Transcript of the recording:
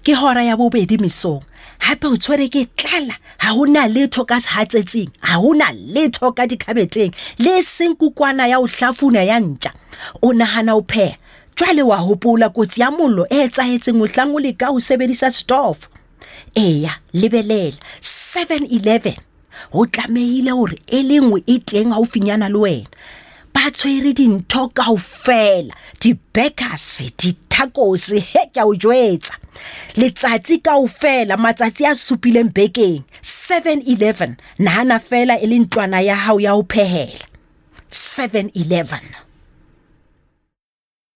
ke hora ya bobedi mesong. Hape o tshwere ke tlala, ha hona letho ka sehatsetsing, ha hona letho ka dikhabeteng, le seng kukwana ya o hlafuna ya ntja. O nahana o pheha, jwale wa hopola kotsi ya mollo e etsahetseng mohlang o leka ho sebedisa stove. Eya, lebelela 7-Eleven ho tlamehile hore e le nngwe e teng haufinyana le wena. Ba tshwere dintho kaofela, di-burgers, di-tacos, he ke a o jwetsa. Letsatsi kaofela, matsatsi a supileng bekeng. 7-Eleven, nahana fela e le ntlwana ya hao ya ho phehela. 7-Eleven.